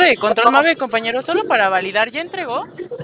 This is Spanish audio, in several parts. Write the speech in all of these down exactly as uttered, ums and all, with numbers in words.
de control móvil, compañero, solo para validar, ¿ya entregó?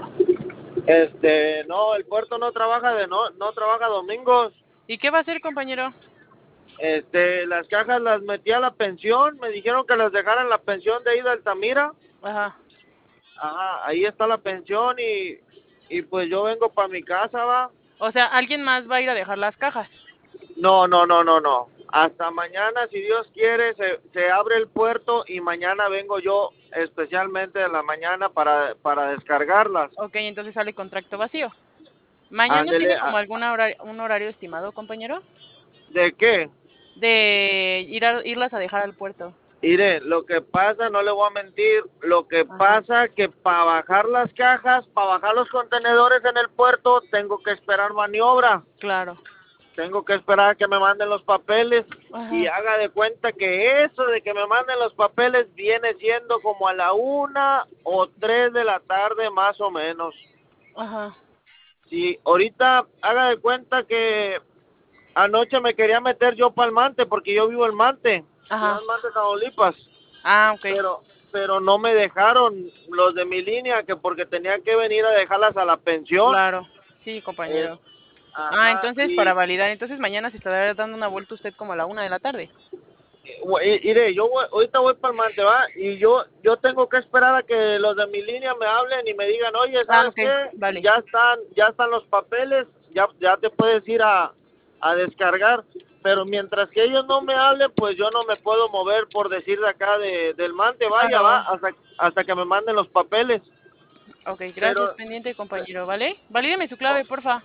Este, no, el puerto no trabaja de no, no trabaja domingos. ¿Y qué va a hacer, compañero? Este, las cajas las metí a la pensión, me dijeron que las dejara en la pensión de ahí de Altamira. Ajá. Ajá, ahí está la pensión y, y pues yo vengo para mi casa, va. O sea, ¿alguien más va a ir a dejar las cajas? No, no, no, no, no. Hasta mañana, si Dios quiere, se, se abre el puerto y mañana vengo yo especialmente en la mañana para, para descargarlas. Ok, entonces sale con tracto vacío. ¿Mañana Ándele, tiene como a- algún horario, un horario estimado, compañero? ¿de qué? De ir a, irlas a dejar al puerto. Mire, lo que pasa, no le voy a mentir, lo que Ajá. pasa que para bajar las cajas, para bajar los contenedores en el puerto, tengo que esperar maniobra. Claro. Tengo que esperar a que me manden los papeles y Ajá. haga de cuenta que eso de que me manden los papeles viene siendo como a la una o tres de la tarde más o menos. Ajá. Sí, ahorita haga de cuenta que anoche me quería meter yo para el Mante porque yo vivo en Mante, Ajá. Ciudad Mante, Tamaulipas, Ah, ok. pero pero no me dejaron los de mi línea que porque tenía que venir a dejarlas a la pensión. Claro. Sí, Es, compañero. Ah, ajá, entonces para y validar, entonces mañana se estará dando una vuelta usted como a la una de la tarde. Güey, Mire, yo voy- ahorita voy para el Mante, va, y yo yo tengo que esperar a que los de mi línea me hablen y me digan, oye, Ah, ¿sabes ok. qué? Vale. Ya están, ya están los papeles, ya ya te puedes ir a, a descargar, pero mientras que ellos no me hablen, pues yo no me puedo mover por decir de acá de, del Mante, vaya, va, Claro. hasta, hasta que me manden los papeles, Ok, gracias, pero, pendiente, compañero, ¿vale? Valídeme su clave, porfa.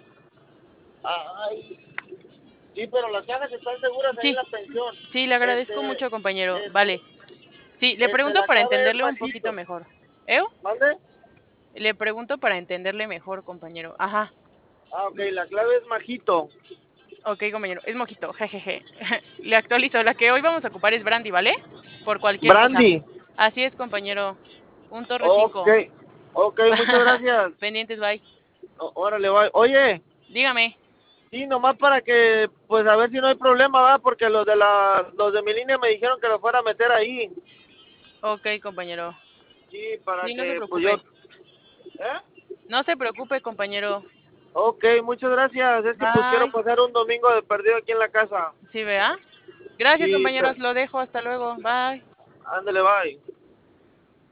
ay, sí, pero las cajas están seguras ahí en Sí, la pensión, sí, le agradezco este, mucho, compañero. este, Vale. Sí, le este, pregunto la para clave es entenderle un poquito majito, mejor. ¿Eh? ¿mande? Le pregunto para entenderle mejor, compañero. Ajá. Ah, ok, la clave es majito. Ok, compañero. Es mojito, jejeje. Le actualizo. La que hoy vamos a ocupar es Brandy, ¿vale? Por cualquier cosa. Brandy. Así es, compañero. Un Torre Ok, cinco. ok, muchas gracias. Pendientes, bye. O- órale, bye. Oye, Dígame. sí, nomás para que, pues a ver si no hay problema, va, porque los de la, los de mi línea me dijeron que lo fuera a meter ahí. Ok, compañero. Sí, para Sí, no se que, pues yo, preocupe. ¿eh? No se preocupe, compañero. Ok, muchas gracias. Es que pues quiero Bye. pasar un domingo de perdido aquí en la casa. ¿Sí, vea? Gracias, Sí, compañeros. pero, Lo dejo. Hasta luego. Bye. ándale, bye.